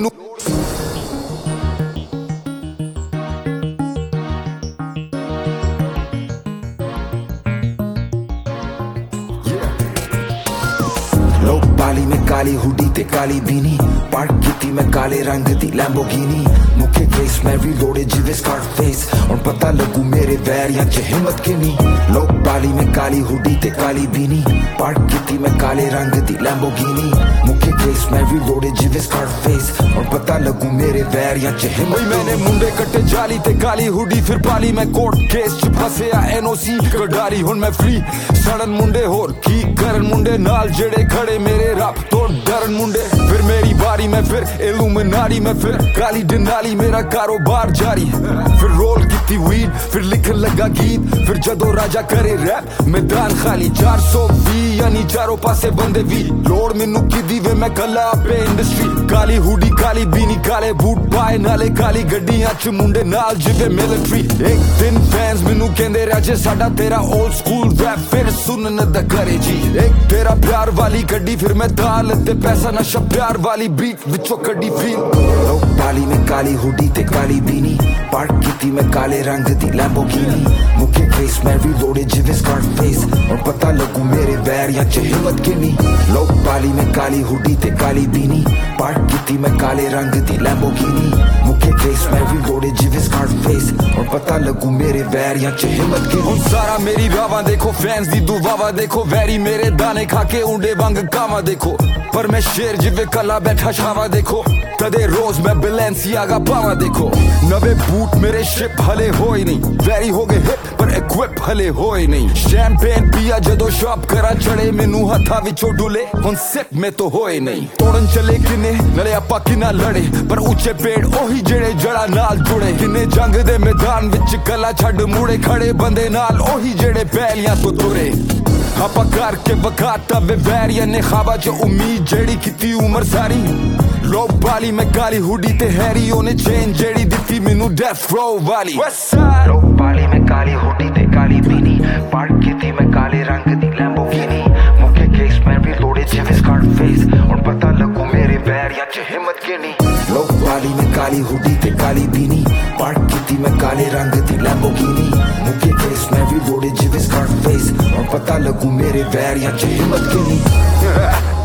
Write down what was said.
लोग बाली में काली हुडी ते काली बीनी पार्क की मैं काले रंग दी लैम्बोर्गिनी मुख्य केस मैं रीलोडेड जिवे स्कारफेस और पता लगू मेरे वैर या च हिम्मत किनी लोग बाली में काली हुडी ते काली बीनी पार्क की मैं काले रंग दी लैम्बोर्गिनी मुख्य केस मैं रीलोडेड जिवे स्कारफेस और पता लगू मेरे वैर या च हिम्मत मैंने मुंडे कट्टे जाली ते काली हुडी फिर पाली मैं कोर्ट केस च फसिया एनओसी कडारी हुन मैं फ्री सड़न मुंडे होर की करन मुंडे नाल जेड़े खड़े मेरे रब तो डरन मुंडे फिर मेरी बारी में फिर इल्यूमिनाटी में फिर काली डनाली मेरा कारोबार जारी फिर रोल की वीड फिर लिखन लगा गीत फिर जदों राजा करे रैप मैदान खाली 420 यानी चारों पासे बंदे भी लोड़ मैनू की वे मैं कला पे इंडस्ट्री काली हुडी काली बीनी काले बूट पाए नाले काली गड्डियां च मुंडे नाल जिवे मिलिट्री एक दिन फैंस मैनू कहंदे राजे साडा तेरा ओल्ड स्कूल रैप फिर सुनन दा करे जी एक तेरा प्यार वाली गड्डी फिर मैं दाल ते पैसा नशा प्यार वाली बीट विचों कड्डी फील लोग बाली में काली हुडी ते काली बीनी पार्क की मैं काले रंग दी लैम्बोर्गिनी मुख्य केस मैं रीलोडेड जिवे स्कारफेस और पता लगू मेरे वैर या च हिम्मत किनी लोग बाली में काली हुडी ते काली बीनी पार्क की मैं काले रंग दी लैम्बोर्गिनी मुख्य केस मैं रीलोडेड जिवे स्कारफेस और पता लगू मेरे वैर या च हिम्मत किनी सारा मेरी रावा देखो फैंस दी दुआवा देखो वैरी मेरे दाने खा के उंडे वांग कामा देखो पर मैं शेर जिवे कला बैठा छावा देखो कदे रोज मैं बैलेंसियागा पावा देखो नवे बूट मेरे शिप हले होए नहीं वैरी हो गए हिट पर इक्विप हले होए नहीं शैंपेन पिया जदों शॉप करा चढ़े मैनू हथा विचों डुले हुन सिप में तो होए नहीं तोड़न चले किने नले आपां किना लड़े पर ऊंचे पेड़ ओही जेड़े जड़ा नाल जुड़े किने जंग दे मैदान विच कला छड़ मुड़े खड़े बंदे नाल ओही जेड़े पहलियां तो तुरे आपा करके बखाता वे वैरिया ने ख्वाबा च उम्मीद जेड़ी किती उम्र सारी लोग बाली में काली हुडी ते हैरी ओने चेन जेड़ी दित्ती मैनू डेथ रो वाली लोग बाली में काली हुडी ते काली बीनी पार्क की मैं काले रंग दी लैम्बोर्गिनी मुख्य केस मैं रीलोडेड जिवे स्कारफेस और पता लगू मेरे वैर या च हिम्मत किनी लोग बाली में काली हुडी ते काली बीनी पार्क की मैं काले रंग दी लैम्बोर्गिनी मुख्य केस मैं रीलोडेड जिवे स्कारफेस और पता लगू मेरे वैर या च हिम्मत किनी